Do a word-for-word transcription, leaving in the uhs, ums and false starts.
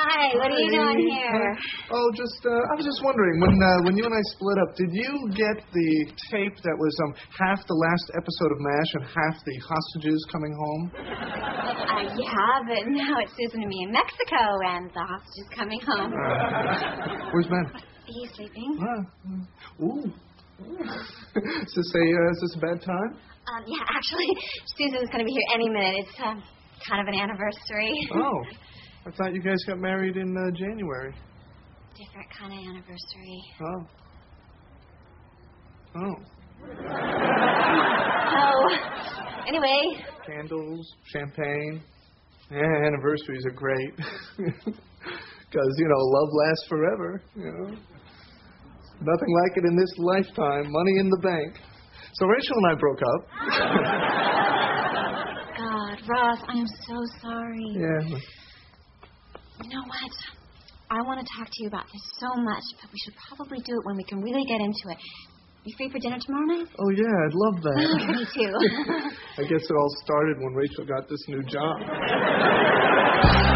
Hi, what are you doing here? Uh, oh, just, uh, I was just wondering, when uh, when you and I split up, did you get the tape that was um half the last episode of MASH and half the hostages coming home? Uh, yeah, but now it's Susan and me in Mexico, and the hostages coming home. Uh, where's Ben? He's sleeping. Ah, ooh. Is this a, uh, is this a bad time? Um, yeah, actually, Susan's going to be here any minute. It's um, kind of an anniversary. Oh, I thought you guys got married in uh, January. Different kind of anniversary. Oh. Oh. Oh. Anyway. Candles, champagne. Yeah, anniversaries are great. Because, you know, love lasts forever, you know. Nothing like it in this lifetime. Money in the bank. So Rachel and I broke up. God, Ross, I am so sorry. Yeah. You know what? I want to talk to you about this so much, but we should probably do it when we can really get into it. You free for dinner tomorrow night? Oh, yeah, I'd love that. Me too. I guess it all started when Rachel got this new job.